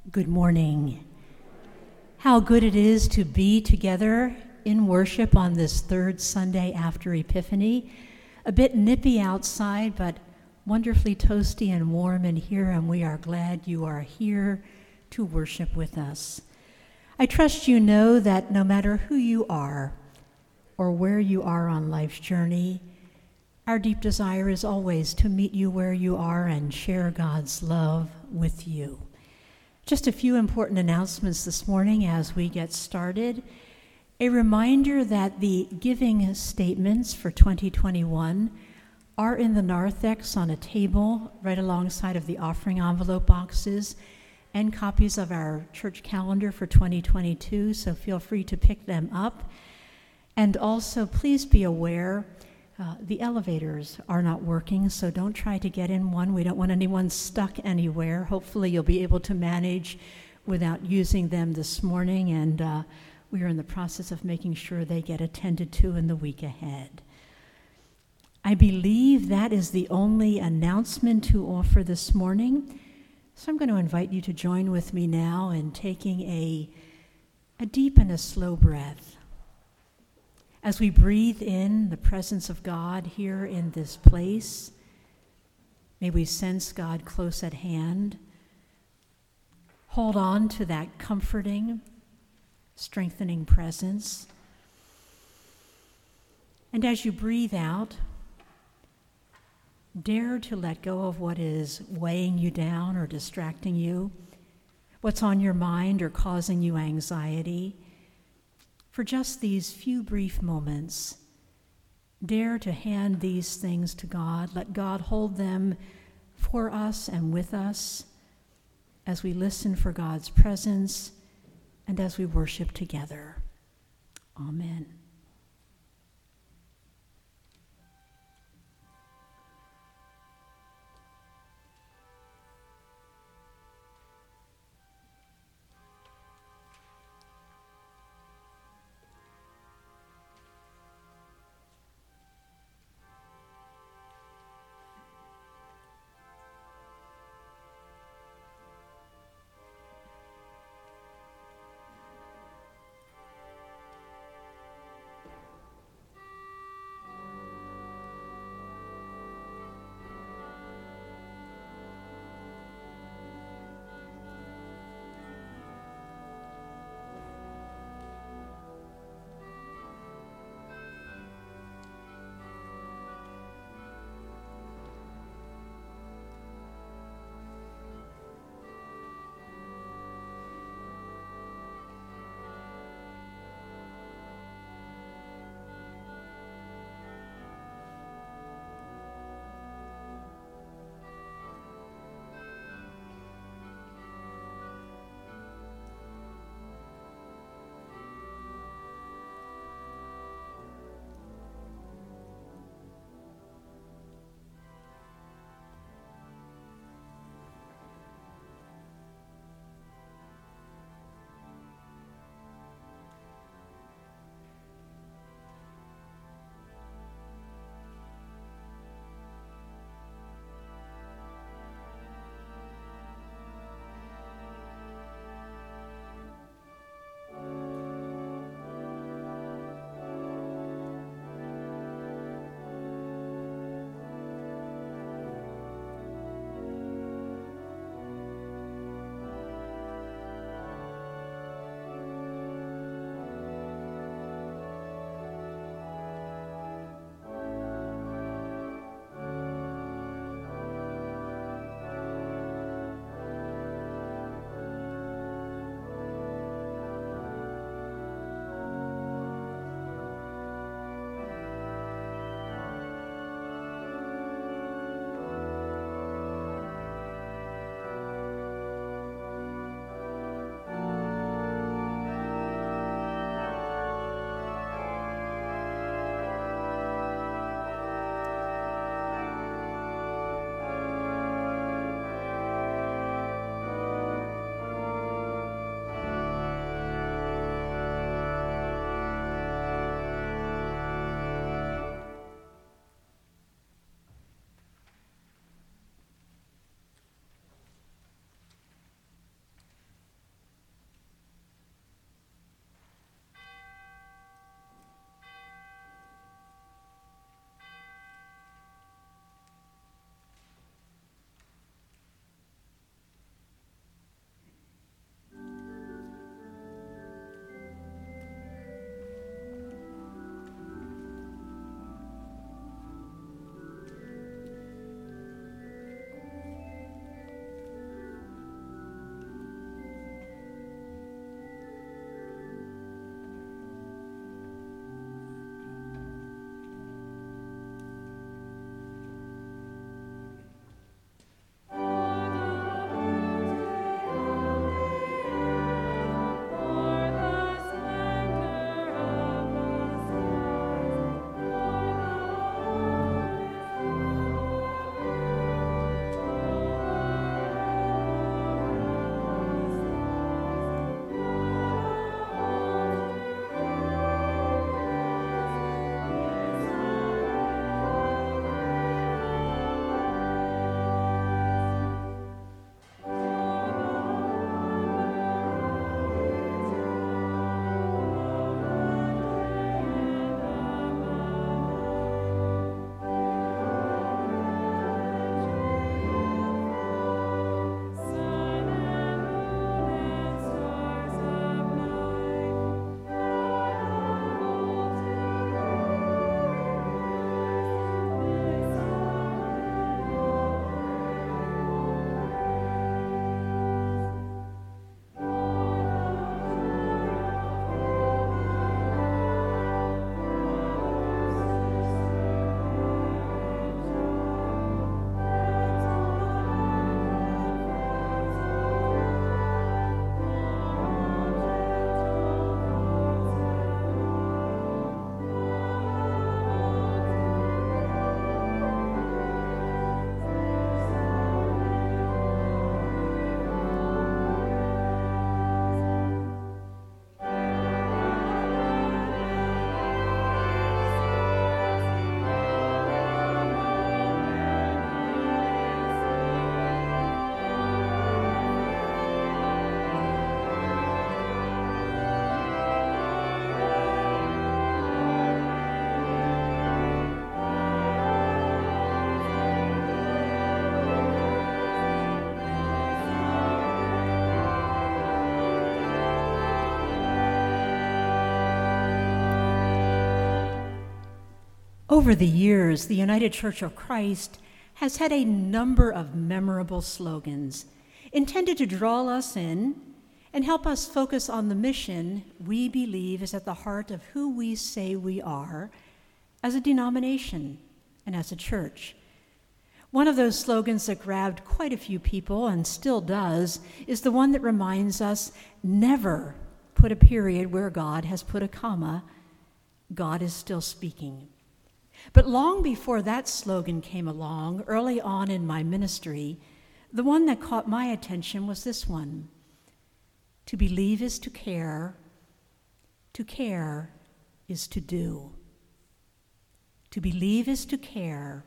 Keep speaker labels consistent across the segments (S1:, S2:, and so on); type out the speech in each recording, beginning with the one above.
S1: Good morning. How good it is to be together in worship on this third Sunday after Epiphany. A bit nippy outside, but wonderfully toasty and warm in here, and we are glad you are here to worship with us. I trust you know that no matter who you are or where you are on life's journey, our deep desire is always to meet you where you are and share God's love with you. Just a few important announcements this morning as we get started. A reminder that the giving statements for 2021 are in the narthex on a table right alongside of the offering envelope boxes and copies of our church calendar for 2022, so feel free to pick them up. And also, please be aware the elevators are not working, so don't try to get in one. We don't want anyone stuck anywhere. Hopefully you'll be able to manage without using them this morning, and we are in the process of making sure they get attended to in the week ahead. I believe that is the only announcement to offer this morning, so I'm going to invite you to join with me now in taking a deep and a slow breath. As we breathe in the presence of God here in this place, may we sense God close at hand. Hold on to that comforting, strengthening presence. And as you breathe out, dare to let go of what is weighing you down or distracting you, what's on your mind or causing you anxiety. For just these few brief moments, dare to hand these things to God. Let God hold them for us and with us as we listen for God's presence and as we worship together. Amen. Over the years, the United Church of Christ has had a number of memorable slogans intended to draw us in and help us focus on the mission we believe is at the heart of who we say we are as a denomination and as a church. One of those slogans that grabbed quite a few people and still does is the one that reminds us never put a period where God has put a comma. God is still speaking. But long before that slogan came along, early on in my ministry, the one that caught my attention was this one. To believe is to care is to do. To believe is to care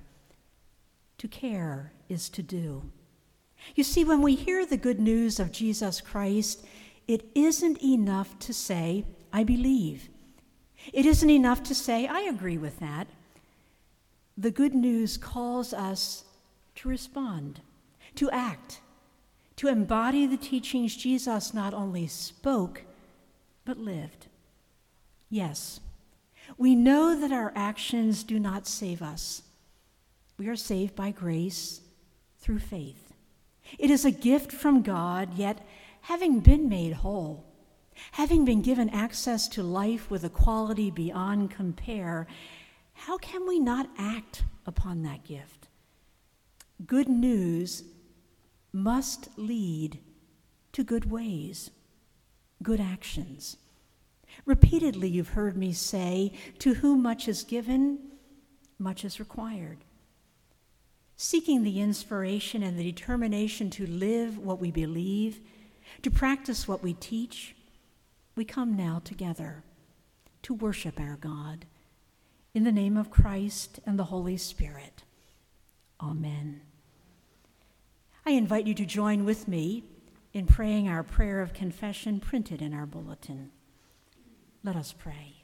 S1: is to do. You see, when we hear the good news of Jesus Christ, it isn't enough to say, I believe. It isn't enough to say, I agree with that. The good news calls us to respond, to act, to embody the teachings Jesus not only spoke, but lived. Yes, we know that our actions do not save us. We are saved by grace through faith. It is a gift from God, yet having been made whole, having been given access to life with a quality beyond compare, how can we not act upon that gift? Good news must lead to good ways, good actions. Repeatedly, you've heard me say, to whom much is given, much is required. Seeking the inspiration and the determination to live what we believe, to practice what we teach, we come now together to worship our God. In the name of Christ and the Holy Spirit. Amen. I invite you to join with me in praying our prayer of confession printed in our bulletin. Let us pray.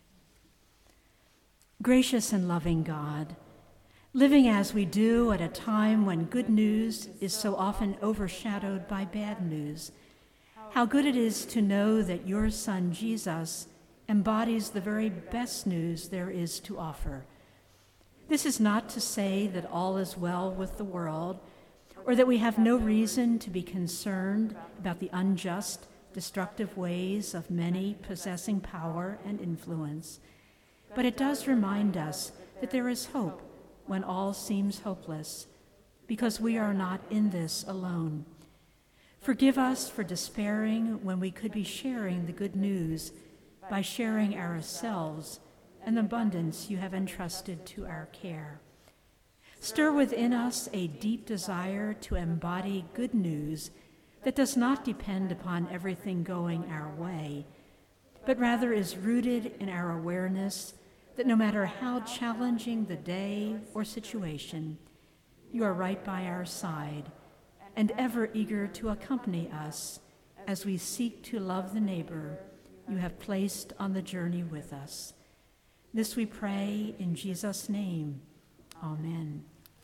S1: Gracious and loving God, living as we do at a time when good news is so often overshadowed by bad news, how good it is to know that your Son, Jesus, embodies the very best news there is to offer. This is not to say that all is well with the world, or that we have no reason to be concerned about the unjust, destructive ways of many possessing power and influence. But it does remind us that there is hope when all seems hopeless, because we are not in this alone. Forgive us for despairing when we could be sharing the good news by sharing ourselves and the abundance you have entrusted to our care. Stir within us a deep desire to embody good news that does not depend upon everything going our way, but rather is rooted in our awareness that no matter how challenging the day or situation, you are right by our side and ever eager to accompany us as we seek to love the neighbor you have placed on the journey with us. This we pray in Jesus' name. Amen.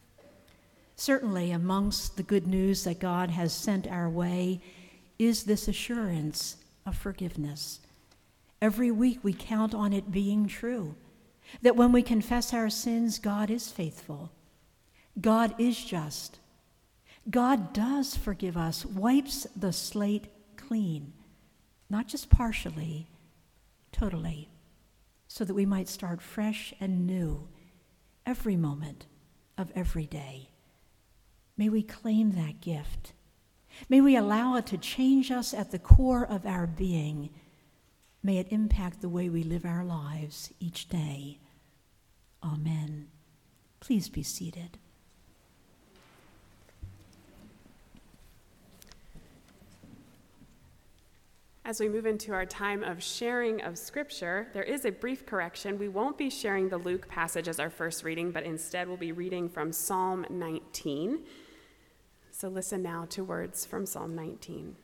S1: Certainly, amongst the good news that God has sent our way is this assurance of forgiveness. Every week we count on it being true, that when we confess our sins, God is faithful. God is just. God does forgive us, wipes the slate clean, not just partially, totally, so that we might start fresh and new every moment of every day. May we claim that gift. May we allow it to change us at the core of our being. May it impact the way we live our lives each day. Amen. Please be seated.
S2: As we move into our time of sharing of Scripture, there is a brief correction. We won't be sharing the Luke passage as our first reading, but instead we'll be reading from Psalm 19. So listen now to words from Psalm 19.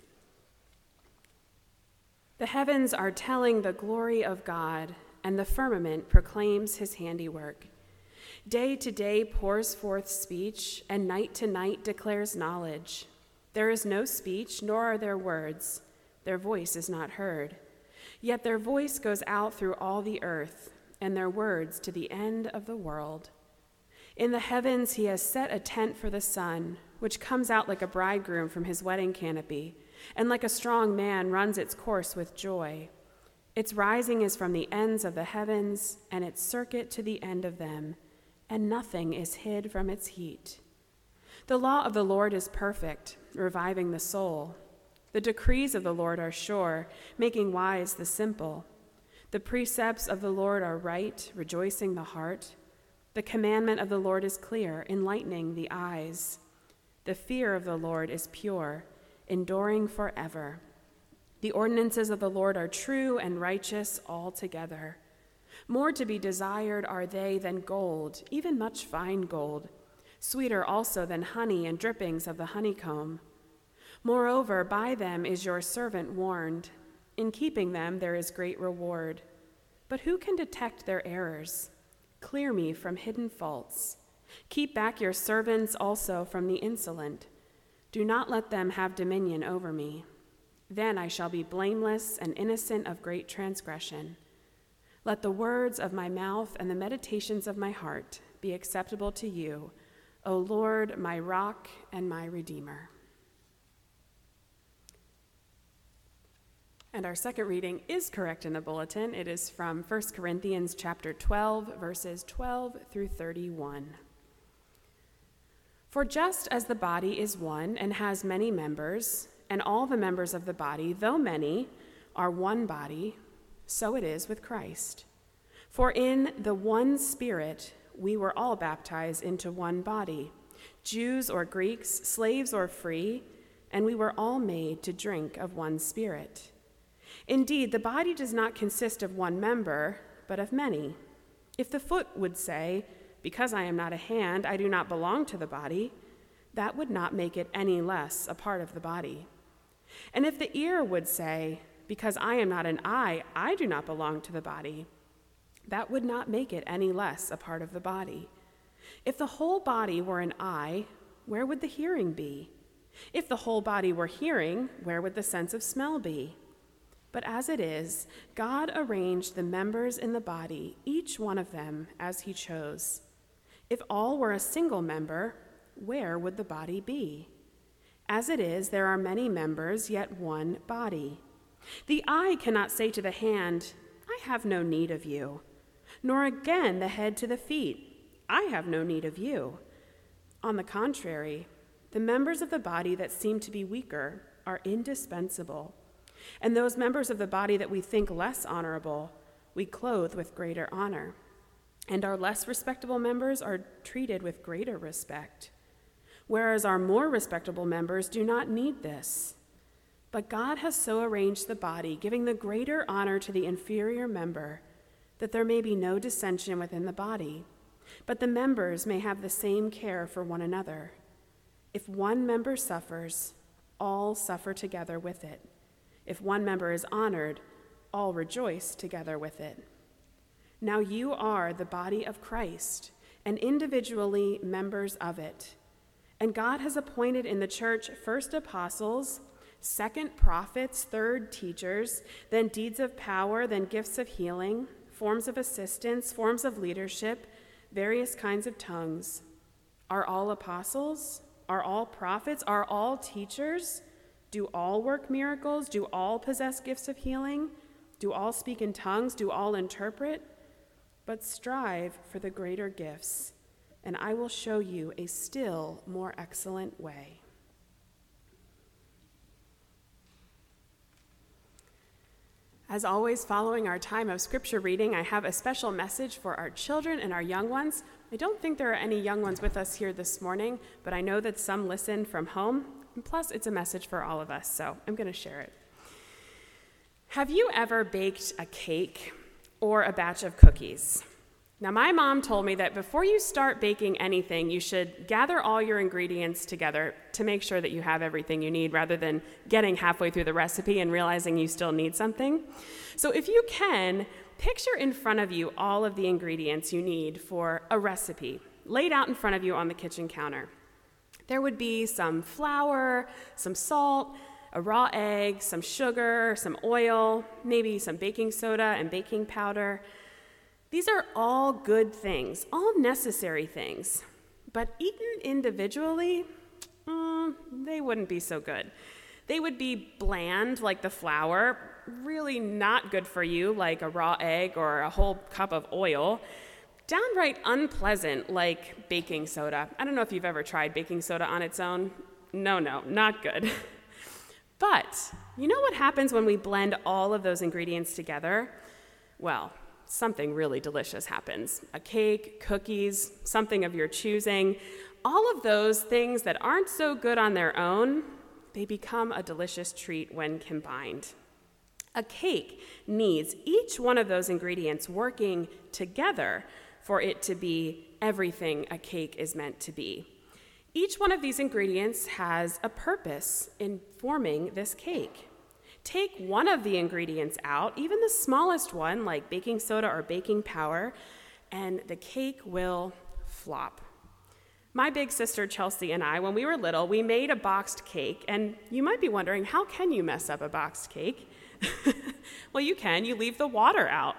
S2: The heavens are telling the glory of God, and the firmament proclaims his handiwork. Day to day pours forth speech, and night to night declares knowledge. There is no speech, nor are there words. Their voice is not heard. Yet their voice goes out through all the earth, and their words to the end of the world. In the heavens he has set a tent for the sun, which comes out like a bridegroom from his wedding canopy, and like a strong man runs its course with joy. Its rising is from the ends of the heavens, and its circuit to the end of them, and nothing is hid from its heat. The law of the Lord is perfect, reviving the soul. The decrees of the Lord are sure, making wise the simple. The precepts of the Lord are right, rejoicing the heart. The commandment of the Lord is clear, enlightening the eyes. The fear of the Lord is pure, enduring forever. The ordinances of the Lord are true and righteous altogether. More to be desired are they than gold, even much fine gold, sweeter also than honey and drippings of the honeycomb. Moreover, by them is your servant warned. In keeping them there is great reward. But who can detect their errors? Clear me from hidden faults. Keep back your servants also from the insolent. Do not let them have dominion over me. Then I shall be blameless and innocent of great transgression. Let the words of my mouth and the meditations of my heart be acceptable to you, O Lord, my rock and my redeemer. And our second reading is correct in the bulletin. It is from 1 Corinthians chapter 12, verses 12 through 31. For just as the body is one and has many members, and all the members of the body, though many, are one body, so it is with Christ. For in the one Spirit we were all baptized into one body, Jews or Greeks, slaves or free, and we were all made to drink of one Spirit. Indeed, the body does not consist of one member, but of many. If the foot would say, because I am not a hand, I do not belong to the body, that would not make it any less a part of the body. And if the ear would say, because I am not an eye, I do not belong to the body, that would not make it any less a part of the body. If the whole body were an eye, where would the hearing be? If the whole body were hearing, where would the sense of smell be? But as it is, God arranged the members in the body, each one of them as he chose. If all were a single member, where would the body be? As it is, there are many members, yet one body. The eye cannot say to the hand, I have no need of you, nor again the head to the feet, I have no need of you. On the contrary, the members of the body that seem to be weaker are indispensable, and those members of the body that we think less honorable, we clothe with greater honor, and our less respectable members are treated with greater respect, whereas our more respectable members do not need this. But God has so arranged the body, giving the greater honor to the inferior member, that there may be no dissension within the body, but the members may have the same care for one another. If one member suffers, all suffer together with it. If one member is honored, all rejoice together with it. Now you are the body of Christ, and individually members of it. And God has appointed in the church first apostles, second prophets, third teachers, then deeds of power, then gifts of healing, forms of assistance, forms of leadership, various kinds of tongues. Are all apostles? Are all prophets? Are all teachers? Do all work miracles? Do all possess gifts of healing? Do all speak in tongues? Do all interpret? But strive for the greater gifts, and I will show you a still more excellent way. As always, following our time of scripture reading, I have a special message for our children and our young ones. I don't think there are any young ones with us here this morning, but I know that some listen from home, and plus it's a message for all of us, so I'm going to share it. Have you ever baked a cake or a batch of cookies? Now, my mom told me that before you start baking anything, you should gather all your ingredients together to make sure that you have everything you need rather than getting halfway through the recipe and realizing you still need something. So if you can, picture in front of you all of the ingredients you need for a recipe laid out in front of you on the kitchen counter. There would be some flour, some salt, a raw egg, some sugar, some oil, maybe some baking soda and baking powder. These are all good things, all necessary things, but eaten individually, they wouldn't be so good. They would be bland like the flour, really not good for you like a raw egg or a whole cup of oil, downright unpleasant like baking soda. I don't know if you've ever tried baking soda on its own. No, not good. But you know what happens when we blend all of those ingredients together? Well, something really delicious happens. A cake, cookies, something of your choosing. All of those things that aren't so good on their own, they become a delicious treat when combined. A cake needs each one of those ingredients working together for it to be everything a cake is meant to be. Each one of these ingredients has a purpose in forming this cake. Take one of the ingredients out, even the smallest one like baking soda or baking powder, and the cake will flop. My big sister Chelsea and I, when we were little, we made a boxed cake, and you might be wondering, how can you mess up a boxed cake? Well, you can. You leave the water out,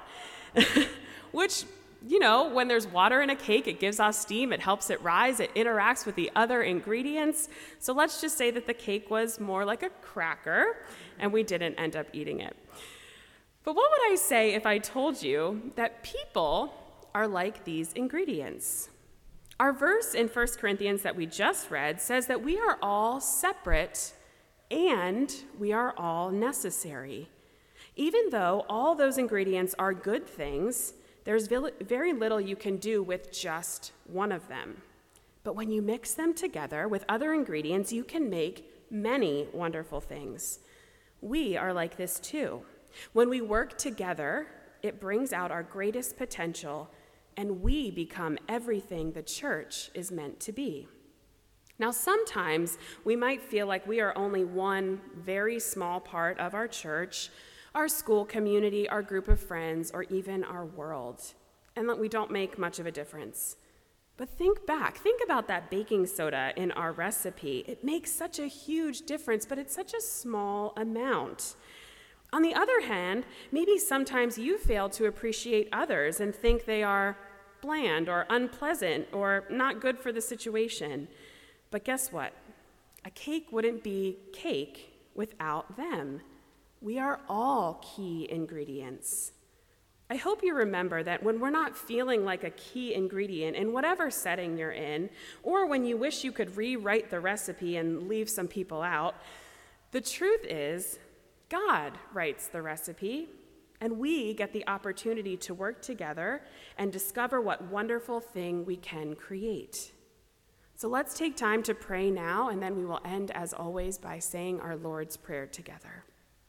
S2: which, when there's water in a cake, it gives off steam, it helps it rise, it interacts with the other ingredients. So let's just say that the cake was more like a cracker, and we didn't end up eating it. But what would I say if I told you that people are like these ingredients? Our verse in 1 Corinthians that we just read says that we are all separate and we are all necessary. Even though all those ingredients are good things, there's very little you can do with just one of them. But when you mix them together with other ingredients, you can make many wonderful things. We are like this too. When we work together, it brings out our greatest potential, and we become everything the church is meant to be. Now, sometimes we might feel like we are only one very small part of our church, our school community, our group of friends, or even our world, and that we don't make much of a difference. But think about that baking soda in our recipe. It makes such a huge difference, but it's such a small amount. On the other hand, maybe sometimes you fail to appreciate others and think they are bland or unpleasant or not good for the situation. But guess what? A cake wouldn't be cake without them. We are all key ingredients. I hope you remember that when we're not feeling like a key ingredient in whatever setting you're in, or when you wish you could rewrite the recipe and leave some people out, the truth is God writes the recipe, and we get the opportunity to work together and discover what wonderful thing we can create. So let's take time to pray now, and then we will end, as always, by saying our Lord's Prayer together.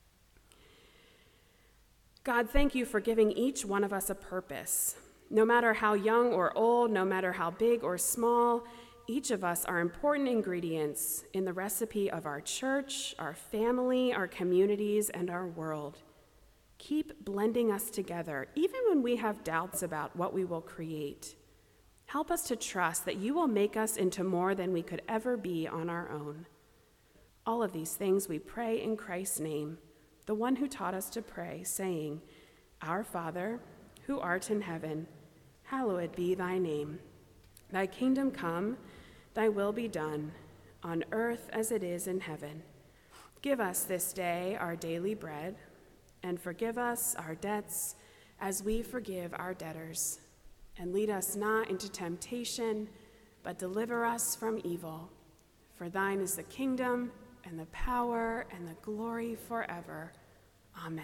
S2: God, thank you for giving each one of us a purpose. No matter how young or old, no matter how big or small, each of us are important ingredients in the recipe of our church, our family, our communities, and our world. Keep blending us together, even when we have doubts about what we will create. Help us to trust that you will make us into more than we could ever be on our own. All of these things we pray in Christ's name, the one who taught us to pray, saying, Our Father, who art in heaven, hallowed be thy name. Thy kingdom come, thy will be done, on earth as it is in heaven. Give us this day our daily bread, and forgive us our debts as we forgive our debtors. And lead us not into temptation, but deliver us from evil. For thine is the kingdom, and the power, and the glory forever. Amen.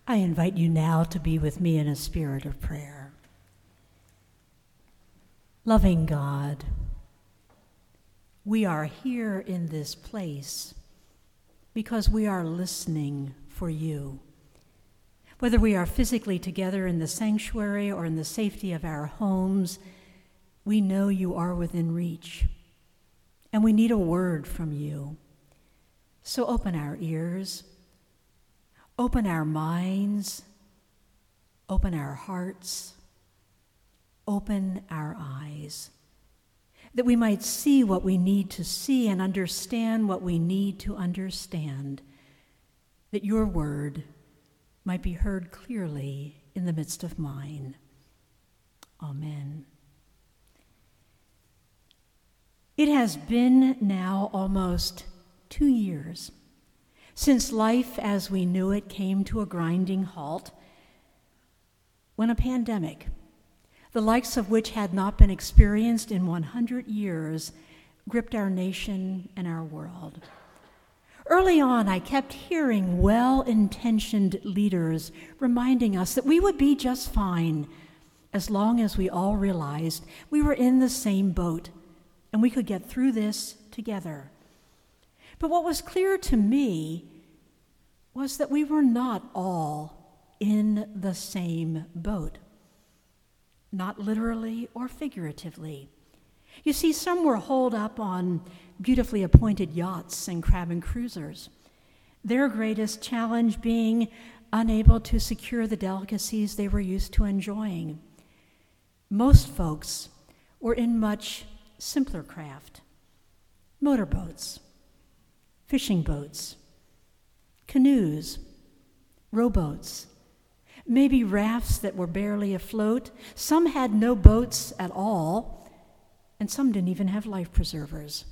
S1: I invite you now to be with me in a spirit of prayer. Loving God, we are here in this place because we are listening for you. Whether we are physically together in the sanctuary or in the safety of our homes, we know you are within reach, and we need a word from you. So open our ears, open our minds, open our hearts, open our eyes, that we might see what we need to see and understand what we need to understand, that your word might be heard clearly in the midst of mine. Amen. It has been now almost 2 years since life as we knew it came to a grinding halt, when a pandemic, the likes of which had not been experienced in 100 years, gripped our nation and our world. Early on, I kept hearing well-intentioned leaders reminding us that we would be just fine as long as we all realized we were in the same boat and we could get through this together. But what was clear to me was that we were not all in the same boat, not literally or figuratively. You see, some were holed up on beautifully appointed yachts and cabin cruisers, their greatest challenge being unable to secure the delicacies they were used to enjoying. Most folks were in much simpler craft: motorboats, fishing boats, canoes, rowboats, maybe rafts that were barely afloat. Some had no boats at all, and some didn't even have life preservers.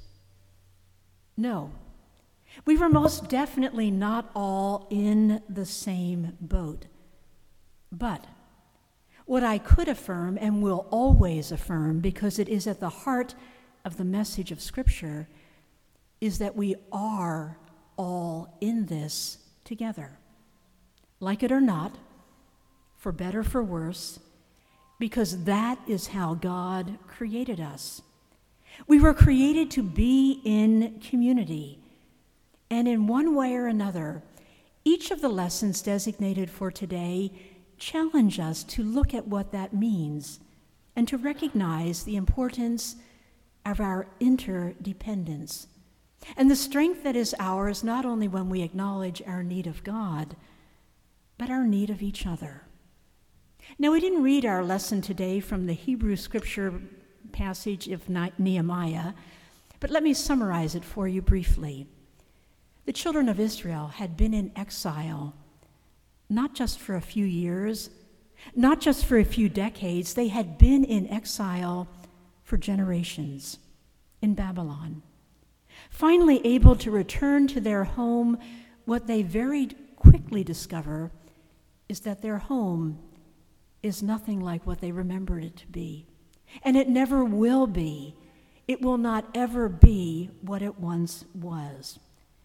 S1: No, we were most definitely not all in the same boat. But what I could affirm and will always affirm, because it is at the heart of the message of Scripture, is that we are all in this together. Like it or not, for better, for worse, because that is how God created us. We were created to be in community, and in one way or another, each of the lessons designated for today challenge us to look at what that means and to recognize the importance of our interdependence and the strength that is ours not only when we acknowledge our need of God, but our need of each other. Now, we didn't read our lesson today from the Hebrew scripture passage of Nehemiah, but let me summarize it for you briefly. The children of Israel had been in exile, not just for a few years, not just for a few decades. They had been in exile for generations in Babylon. Finally able to return to their home, what they very quickly discover is that their home is nothing like what they remembered it to be. And it never will be. It will not ever be what it once was.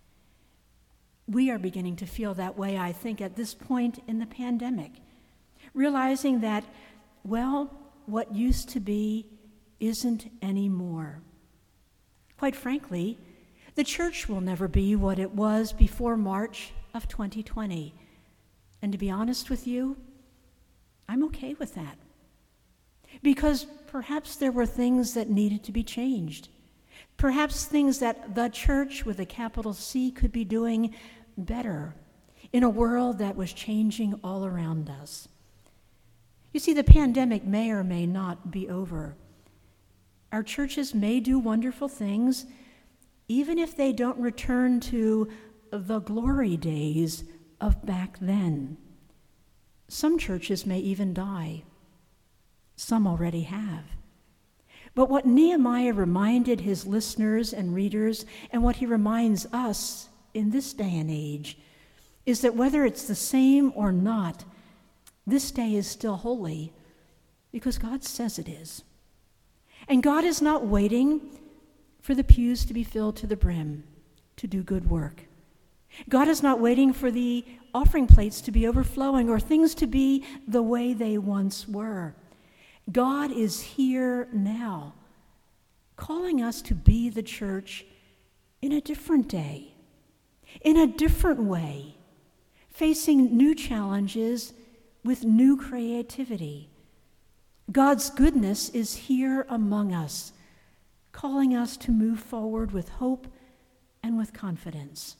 S1: We are beginning to feel that way, I think, at this point in the pandemic, realizing that, well, what used to be isn't anymore. Quite frankly, the church will never be what it was before March of 2020. And to be honest with you, I'm okay with that. Because perhaps there were things that needed to be changed. Perhaps things that the church with a capital C could be doing better in a world that was changing all around us. You see, the pandemic may or may not be over. Our churches may do wonderful things, even if they don't return to the glory days of back then. Some churches may even die. Some already have. But what Nehemiah reminded his listeners and readers, and what he reminds us in this day and age, is that whether it's the same or not, this day is still holy because God says it is. And God is not waiting for the pews to be filled to the brim to do good work. God is not waiting for the offering plates to be overflowing or things to be the way they once were. God is here now, calling us to be the church in a different day, in a different way, facing new challenges with new creativity. God's goodness is here among us, calling us to move forward with hope and with confidence.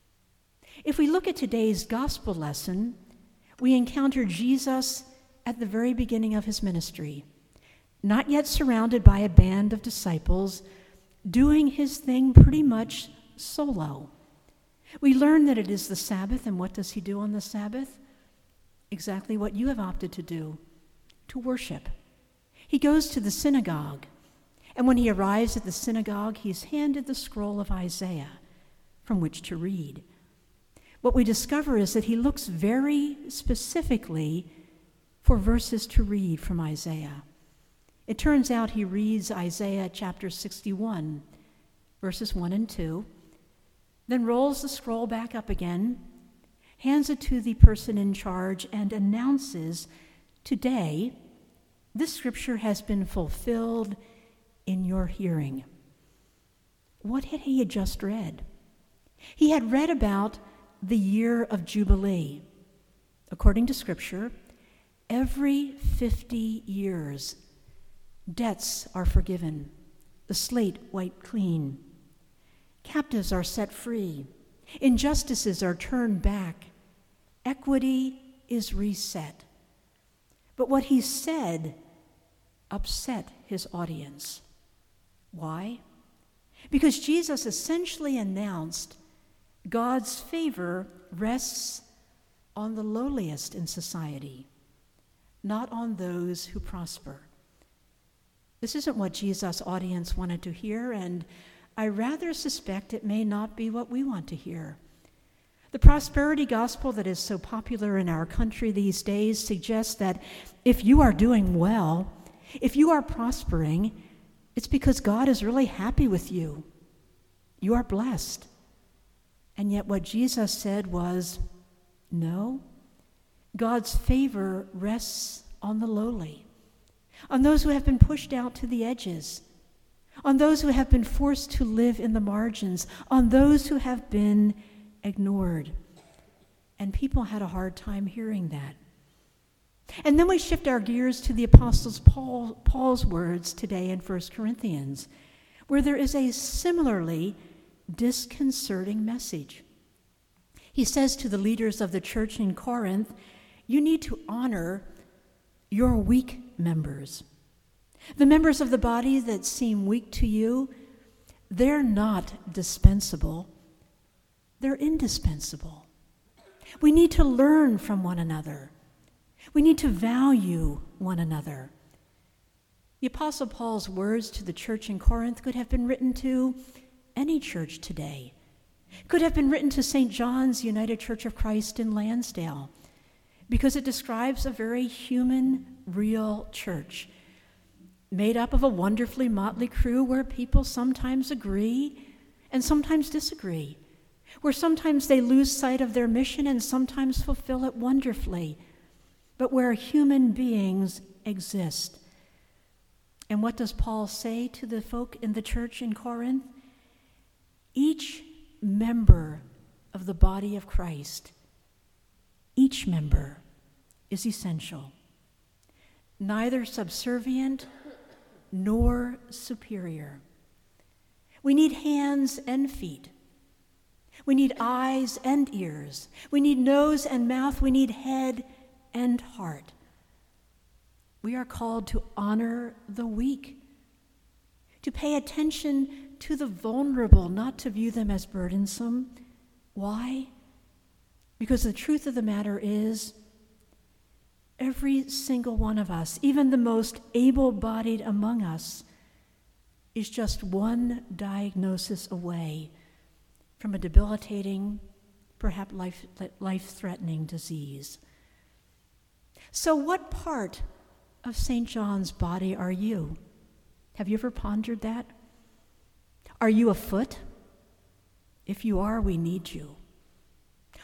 S1: If we look at today's gospel lesson, we encounter Jesus at the very beginning of his ministry, not yet surrounded by a band of disciples, doing his thing pretty much solo. We learn that it is the Sabbath, and what does he do on the Sabbath? Exactly what you have opted to do, to worship. He goes to the synagogue, and when he arrives at the synagogue, he's handed the scroll of Isaiah from which to read. What we discover is that he looks very specifically for verses to read from Isaiah. It turns out he reads Isaiah chapter 61, verses 1 and 2, then rolls the scroll back up again, hands it to the person in charge, and announces, "Today, this scripture has been fulfilled in your hearing." What had he just read? He had read about the year of Jubilee. According to Scripture, every 50 years, debts are forgiven, the slate wiped clean, captives are set free, injustices are turned back, equity is reset. But what he said upset his audience. Why? Because Jesus essentially announced God's favor rests on the lowliest in society, not on those who prosper. This isn't what Jesus' audience wanted to hear, and I rather suspect it may not be what we want to hear. The prosperity gospel that is so popular in our country these days suggests that if you are doing well, if you are prospering, it's because God is really happy with you. You are blessed. And yet what Jesus said was, no, God's favor rests on the lowly, on those who have been pushed out to the edges, on those who have been forced to live in the margins, on those who have been ignored. And people had a hard time hearing that. And then we shift our gears to the Apostle Paul's words today in 1 Corinthians, where there is a similarly disconcerting message. He says to the leaders of the church in Corinth, you need to honor your weak members. The members of the body that seem weak to you, they're not dispensable. They're indispensable. We need to learn from one another. We need to value one another. The Apostle Paul's words to the church in Corinth could have been written to any church today. Could have been written to St. John's United Church of Christ in Lansdale, because it describes a very human, real church, made up of a wonderfully motley crew where people sometimes agree and sometimes disagree, where sometimes they lose sight of their mission and sometimes fulfill it wonderfully, but where human beings exist. And what does Paul say to the folk in the church in Corinth? Each member of the body of Christ, each member is essential, neither subservient nor superior. We need hands and feet. We need eyes and ears. We need nose and mouth. We need head and heart. We are called to honor the weak, to pay attention to the vulnerable, not to view them as burdensome. Why? Because the truth of the matter is, every single one of us, even the most able-bodied among us, is just one diagnosis away from a debilitating, perhaps life-threatening disease. So what part of St. John's body are you? Have you ever pondered that? Are you a foot? If you are, we need you.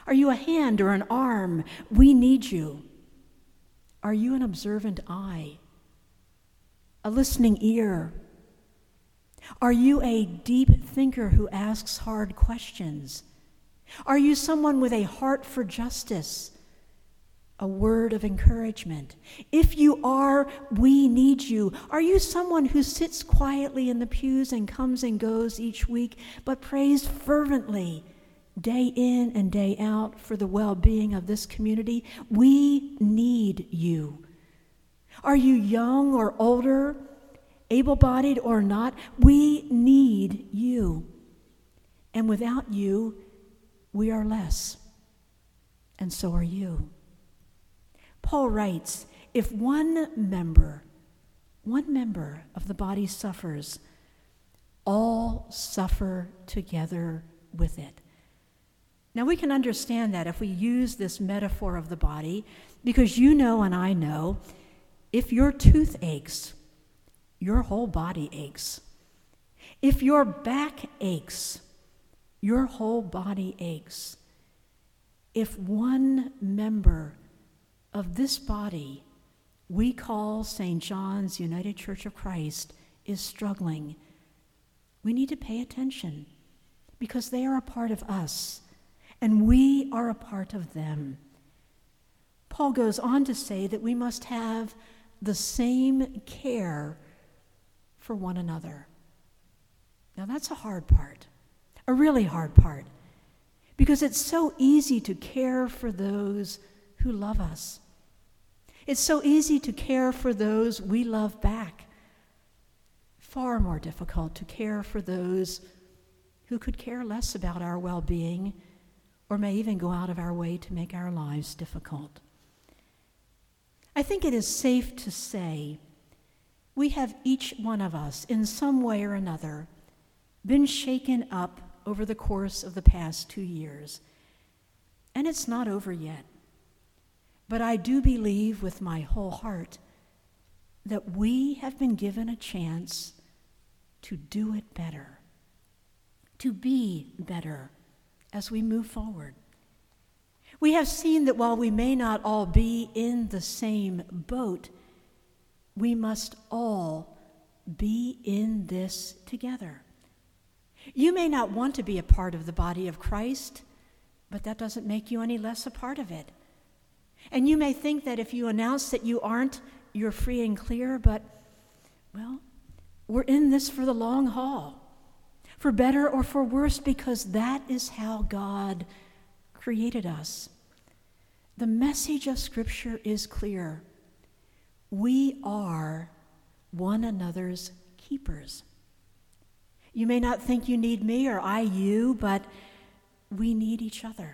S1: Are you a hand or an arm? We need you. Are you an observant eye? A listening ear? Are you a deep thinker who asks hard questions? Are you someone with a heart for justice? A word of encouragement? If you are, we need you. Are you someone who sits quietly in the pews and comes and goes each week, but prays fervently, day in and day out, for the well-being of this community? We need you. Are you young or older, able-bodied or not? We need you. And without you, we are less. And so are you. Paul writes, if one member of the body suffers, all suffer together with it. Now we can understand that if we use this metaphor of the body, because you know and I know, if your tooth aches, your whole body aches. If your back aches, your whole body aches. If one member of this body we call St. John's United Church of Christ is struggling, we need to pay attention because they are a part of us and we are a part of them. Paul goes on to say that we must have the same care for one another. Now that's a hard part, a really hard part, because it's so easy to care for those who love us. It's so easy to care for those we love back. Far more difficult to care for those who could care less about our well-being or may even go out of our way to make our lives difficult. I think it is safe to say we have each one of us, in some way or another, been shaken up over the course of the past 2 years. And it's not over yet. But I do believe with my whole heart that we have been given a chance to do it better, to be better as we move forward. We have seen that while we may not all be in the same boat, we must all be in this together. You may not want to be a part of the body of Christ, but that doesn't make you any less a part of it. And you may think that if you announce that you aren't, you're free and clear, but, well, we're in this for the long haul, for better or for worse, because that is how God created us. The message of Scripture is clear. We are one another's keepers. You may not think you need me or I you, but we need each other.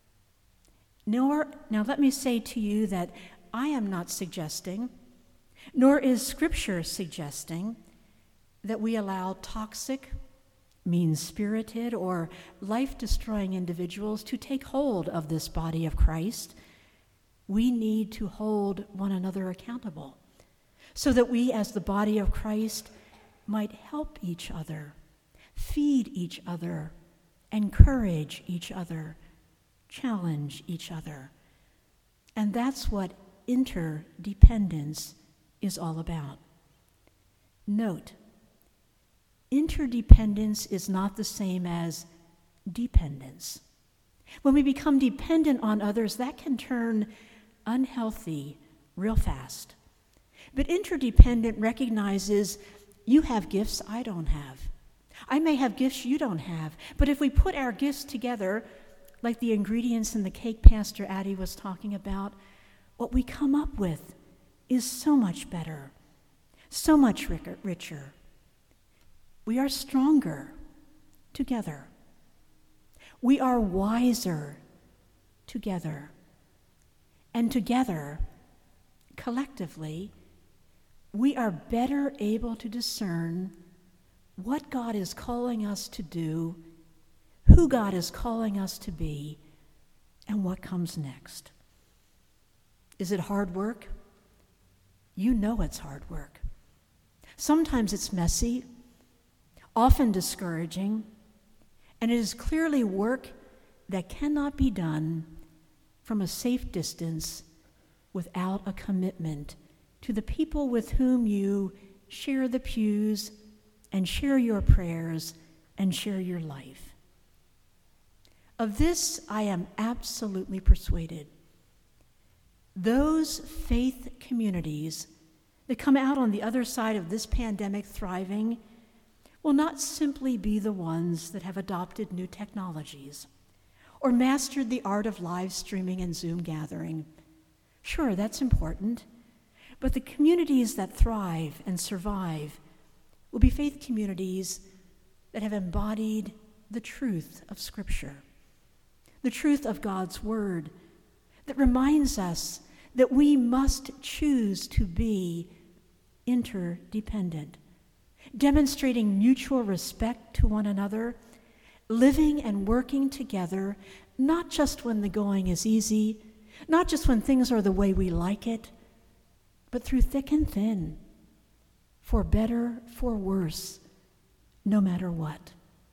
S1: Now let me say to you that I am not suggesting, nor is Scripture suggesting, that we allow toxic, mean-spirited, or life-destroying individuals to take hold of this body of Christ. We need to hold one another accountable so that we, as the body of Christ, might help each other, feed each other, encourage each other, challenge each other. And that's what interdependence is all about. Note, interdependence is not the same as dependence. When we become dependent on others, that can turn unhealthy real fast. But interdependent recognizes you have gifts I don't have. I may have gifts you don't have. But if we put our gifts together, like the ingredients in the cake Pastor Addie was talking about, what we come up with is so much better, so much richer. We are stronger together. We are wiser together. And together, collectively, we are better able to discern what God is calling us to do, who God is calling us to be, and what comes next. Is it hard work? You know it's hard work. Sometimes it's messy, often discouraging, and it is clearly work that cannot be done from a safe distance without a commitment to the people with whom you share the pews and share your prayers and share your life. Of this, I am absolutely persuaded. Those faith communities that come out on the other side of this pandemic thriving will not simply be the ones that have adopted new technologies or mastered the art of live streaming and Zoom gathering. Sure, that's important, but the communities that thrive and survive will be faith communities that have embodied the truth of Scripture, the truth of God's Word, that reminds us that we must choose to be interdependent, demonstrating mutual respect to one another, living and working together, not just when the going is easy, not just when things are the way we like it, but through thick and thin, for better, for worse, no matter what.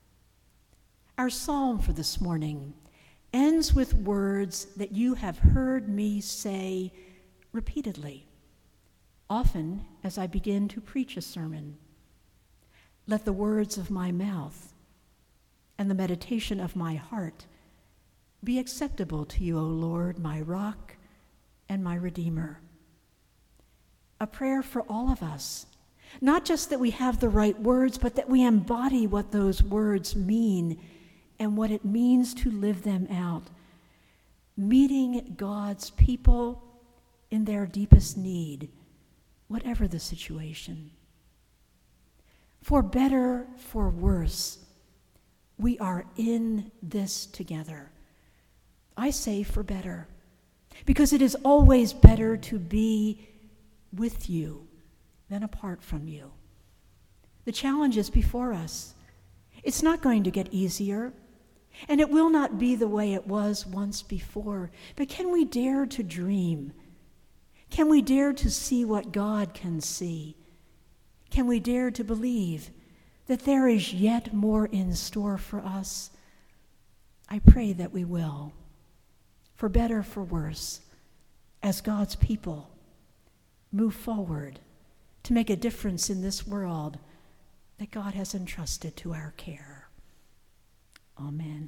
S1: Our psalm for this morning ends with words that you have heard me say repeatedly, often as I begin to preach a sermon. Let the words of my mouth and the meditation of my heart be acceptable to you, O Lord, my rock and my redeemer. A prayer for all of us, not just that we have the right words, but that we embody what those words mean and what it means to live them out, meeting God's people in their deepest need, whatever the situation. For better, for worse, we are in this together. I say for better, because it is always better to be with you than apart from you. The challenge is before us. It's not going to get easier, and it will not be the way it was once before. But can we dare to dream? Can we dare to see what God can see? Can we dare to believe that there is yet more in store for us? I pray that we will, for better, for worse, as God's people move forward to make a difference in this world that God has entrusted to our care. Amen.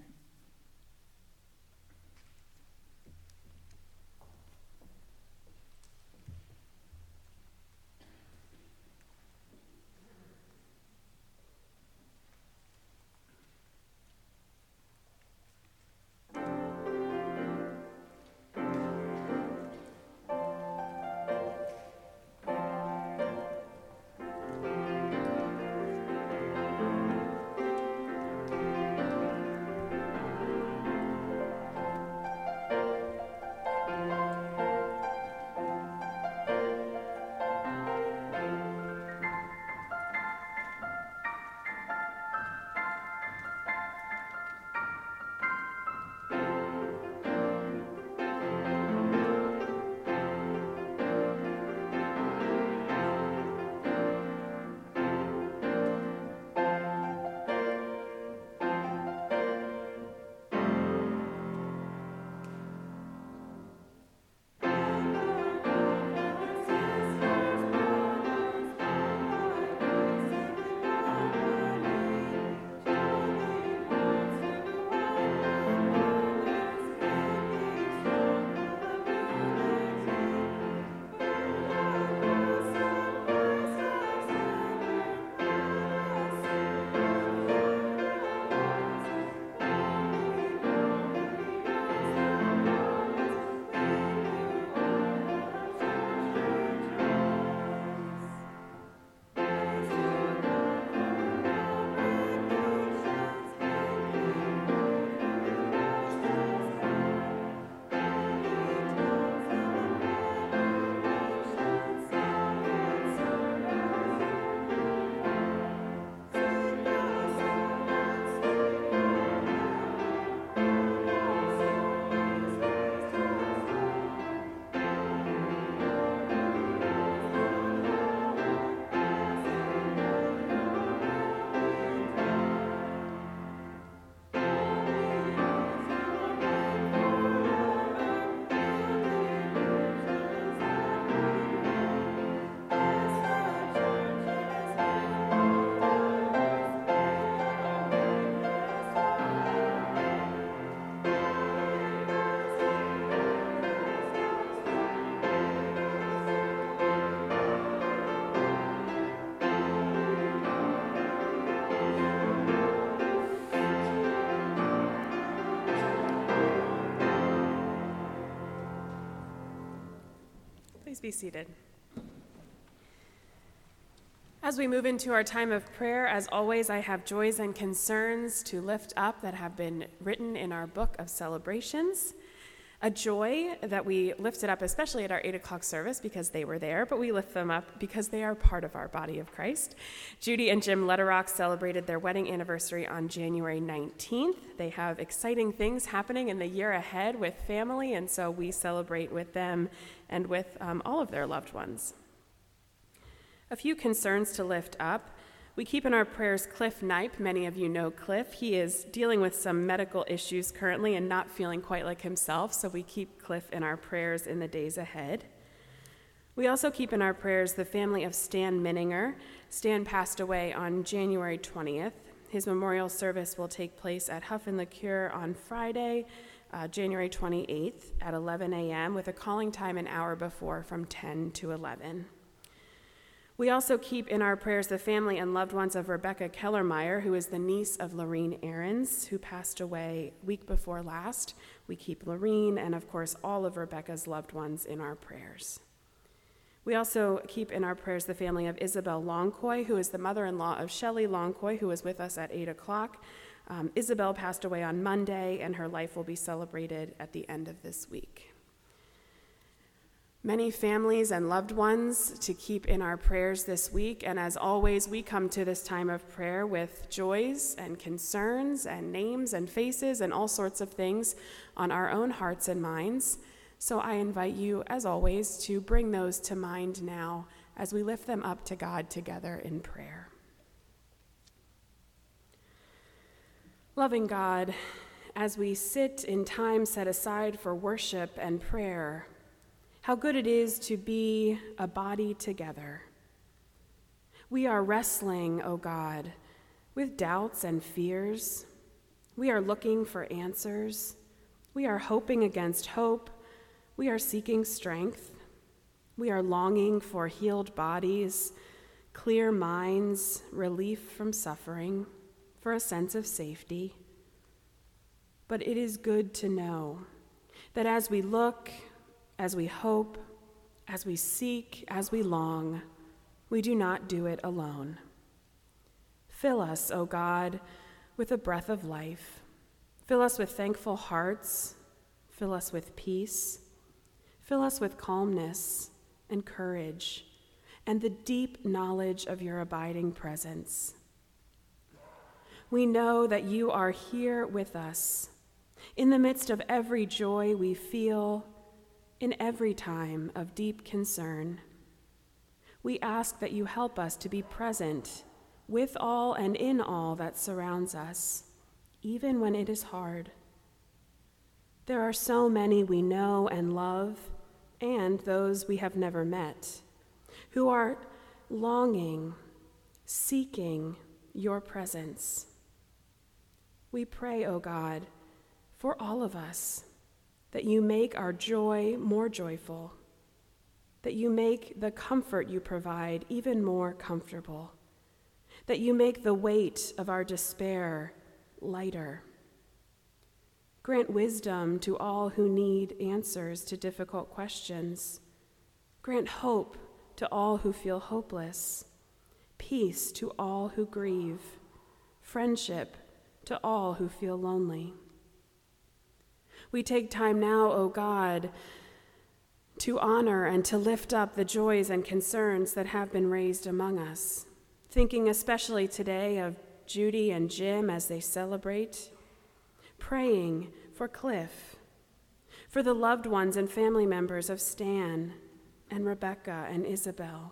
S2: Please be seated. As we move into our time of prayer, as always, I have joys and concerns to lift up that have been written in our book of celebrations. A joy that we lifted up, especially at our 8 o'clock service, because they were there, but we lift them up because they are part of our body of Christ. Judy and Jim Letterock celebrated their wedding anniversary on January 19th. They have exciting things happening in the year ahead with family, and so we celebrate with them and with all of their loved ones. A few concerns to lift up. We keep in our prayers Cliff Knipe. Many of you know Cliff. He is dealing with some medical issues currently and not feeling quite like himself, so we keep Cliff in our prayers in the days ahead. We also keep in our prayers the family of Stan Minninger. Stan passed away on January 20th. His memorial service will take place at Huff and Liqueur on Friday, January 28th at 11 a.m. with a calling time an hour before from 10 to 11. We also keep in our prayers the family and loved ones of Rebecca Kellermeyer, who is the niece of Lorene Ahrens, who passed away week before last. We keep Lorene and, of course, all of Rebecca's loved ones in our prayers. We also keep in our prayers the family of Isabel Longcoy, who is the mother-in-law of Shelley Longcoy, who was with us at 8 o'clock. Isabel passed away on Monday, and her life will be celebrated at the end of this week. Many families and loved ones to keep in our prayers this week, and as always, we come to this time of prayer with joys and concerns and names and faces and all sorts of things on our own hearts and minds. So I invite you, as always, to bring those to mind now as we lift them up to God together in prayer. Loving God, as we sit in time set aside for worship and prayer, how good it is to be a body together. We are wrestling, O God, with doubts and fears. We are looking for answers. We are hoping against hope. We are seeking strength. We are longing for healed bodies, clear minds, relief from suffering, for a sense of safety. But it is good to know that as we look, as we hope, as we seek, as we long, we do not do it alone. Fill us, O God, with a breath of life. Fill us with thankful hearts. Fill us with peace. Fill us with calmness and courage and the deep knowledge of your abiding presence. We know that you are here with us in the midst of every joy we feel, in every time of deep concern. We ask that you help us to be present with all and in all that surrounds us, even when it is hard. There are so many we know and love, and those we have never met, who are longing, seeking your presence. We pray, O God, for all of us, that you make our joy more joyful, that you make the comfort you provide even more comfortable, that you make the weight of our despair lighter. Grant wisdom to all who need answers to difficult questions. Grant hope to all who feel hopeless, peace to all who grieve, friendship to all who feel lonely. We take time now, O God, to honor and to lift up the joys and concerns that have been raised among us, thinking especially today of Judy and Jim as they celebrate, praying for Cliff, for the loved ones and family members of Stan and Rebecca and Isabel.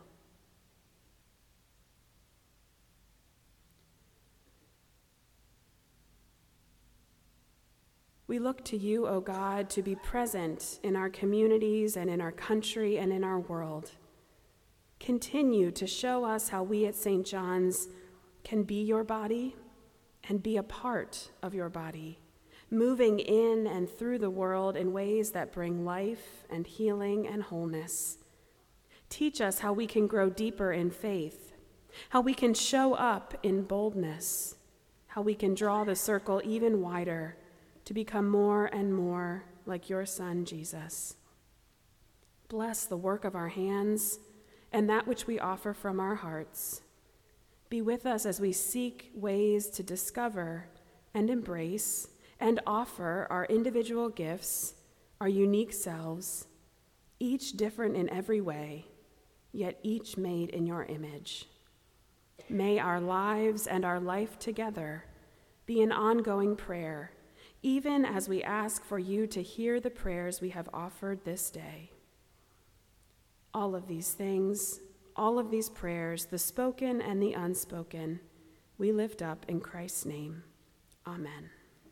S2: We look to you, O God, to be present in our communities and in our country and in our world. Continue to show us how we at St. John's can be your body and be a part of your body, moving in and through the world in ways that bring life and healing and wholeness. Teach us how we can grow deeper in faith, how we can show up in boldness, how we can draw the circle even wider to become more and more like your Son, Jesus. Bless the work of our hands and that which we offer from our hearts. Be with us as we seek ways to discover and embrace and offer our individual gifts, our unique selves, each different in every way, yet each made in your image. May our lives and our life together be an ongoing prayer, even as we ask for you to hear the prayers we have offered this day. All of these things, all of these prayers, the spoken and the unspoken, we lift up in Christ's name. Amen.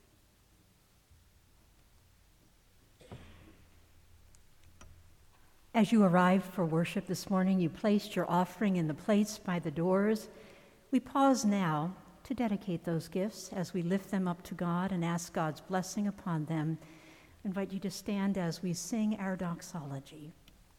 S1: As you arrived for worship this morning, you placed your offering in the plates by the doors. We pause now to dedicate those gifts as we lift them up to God and ask God's blessing upon them. I invite you to stand as we sing our doxology.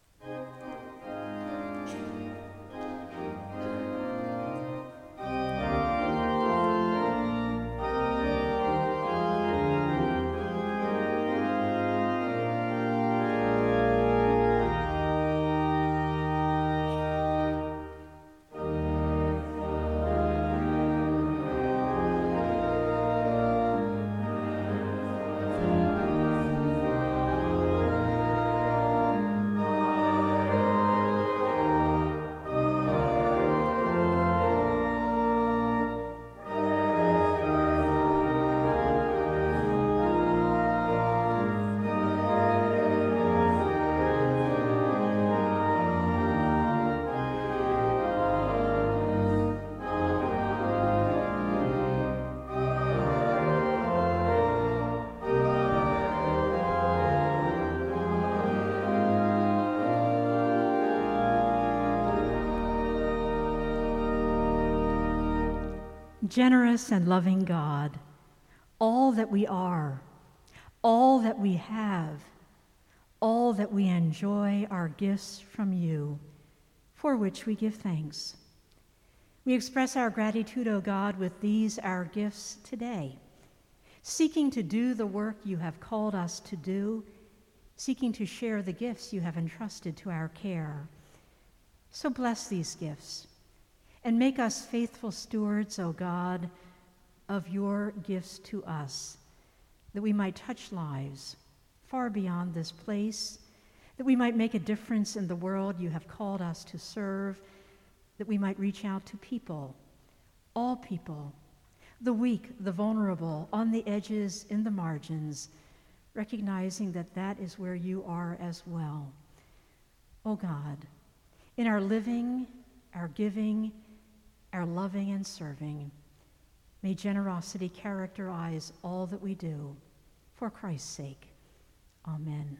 S1: Generous and loving God, all that we are, all that we have, all that we enjoy are gifts from you, for which we give thanks. We express our gratitude, O God, with these our gifts today, seeking to do the work you have called us to do, seeking to share the gifts you have entrusted to our care. So bless these gifts, and make us faithful stewards, O God, of your gifts to us, that we might touch lives far beyond this place, that we might make a difference in the world you have called us to serve, that we might reach out to people, all people, the weak, the vulnerable, on the edges, in the margins, recognizing that that is where you are as well. O God, in our living, our giving, our loving and serving, may generosity characterize all that we do. For Christ's sake, amen.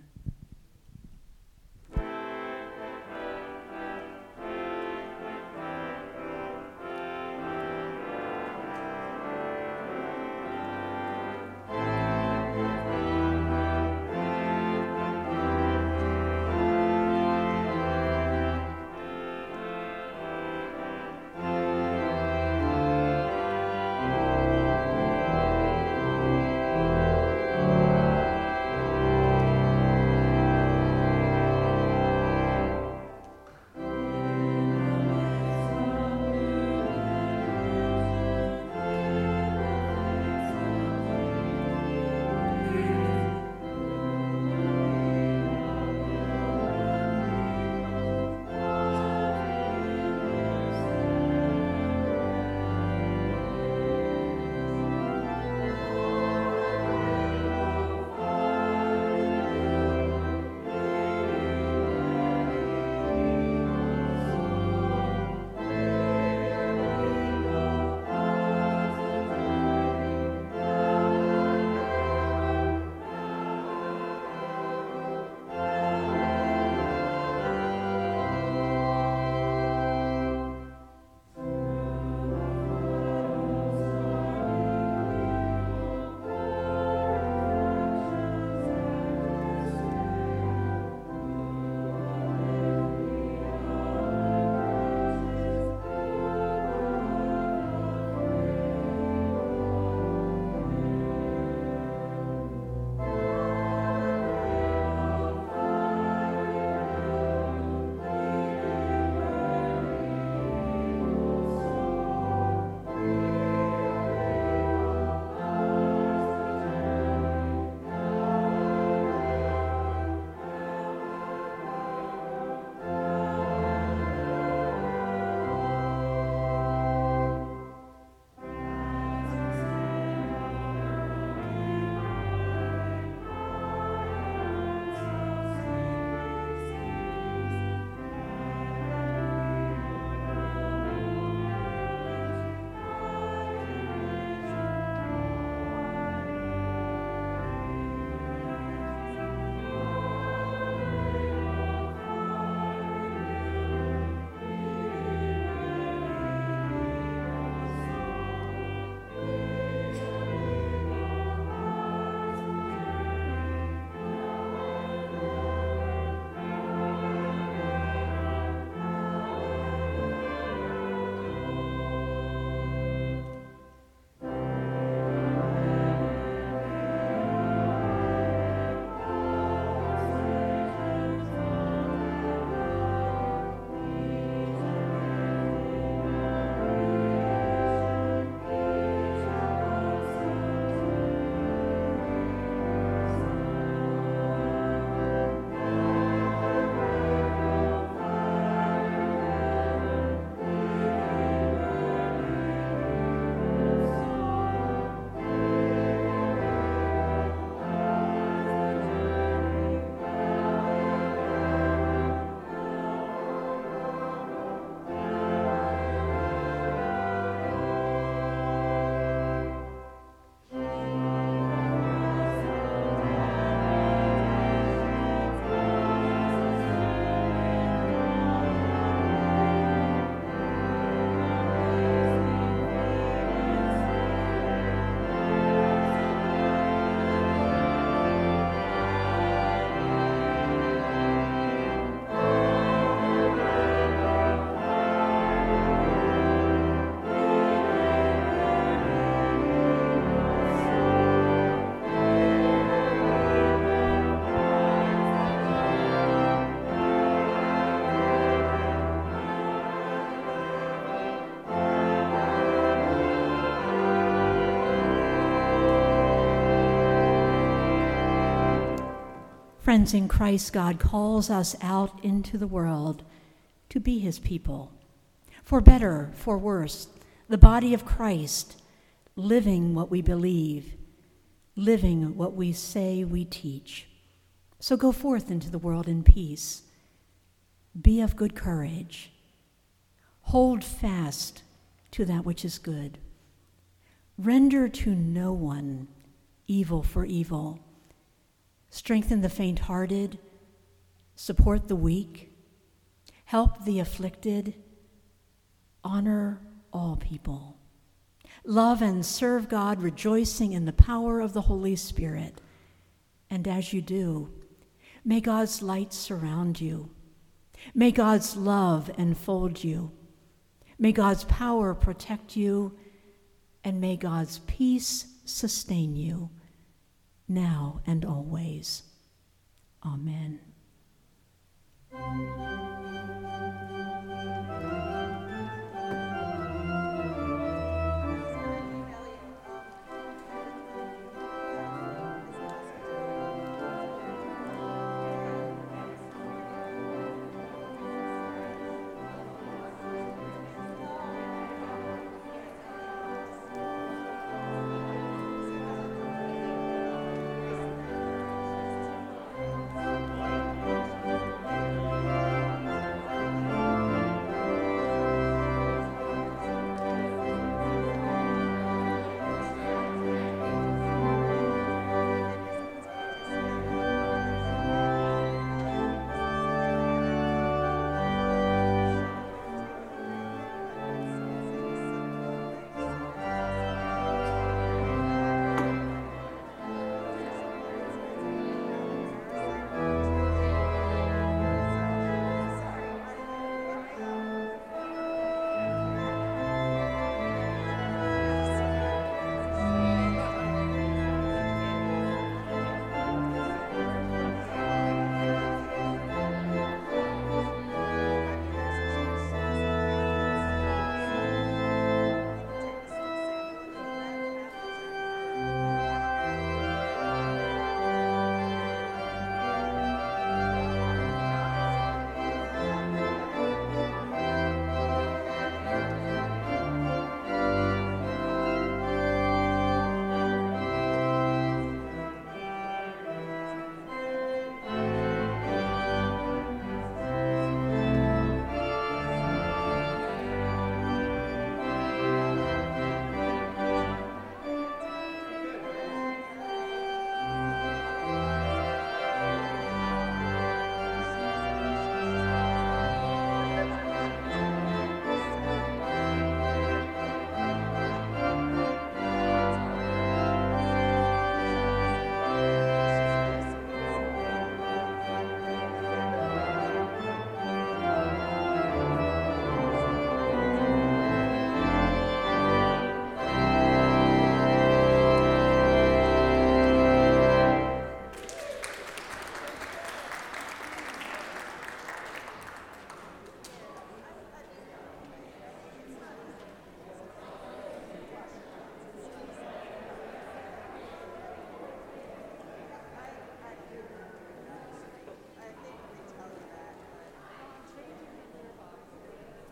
S1: Friends in Christ, God calls us out into the world to be his people. For better, for worse, the body of Christ, living what we believe, living what we say we teach. So go forth into the world in peace. Be of good courage. Hold fast to that which is good. Render to no one evil for evil. Strengthen the faint-hearted. Support the weak. Help the afflicted. Honor all people. Love and serve God, rejoicing in the power of the Holy Spirit. And as you do, may God's light surround you. May God's love enfold you. May God's power protect you. And may God's peace sustain you, now and always. Amen.